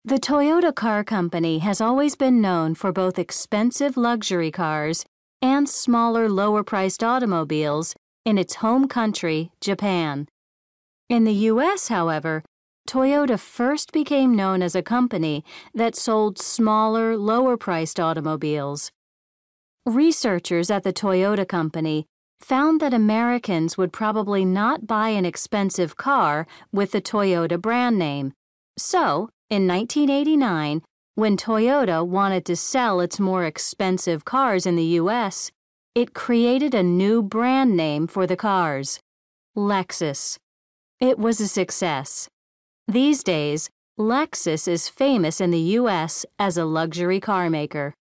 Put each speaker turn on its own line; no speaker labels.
The Toyota Car Company has always been known for both expensive luxury cars and smaller, lower-priced automobiles in its home country, Japan. In the U.S., however, Toyota first became known as a company that sold smaller, lower-priced automobiles. Researchers at the Toyota Company found that Americans would probably not buy an expensive car with the Toyota brand name. So, in 1989, when Toyota wanted to sell its more expensive cars in the U.S., it created a new brand name for the cars, Lexus. It was a success. These days, Lexus is famous in the U.S. as a luxury car maker.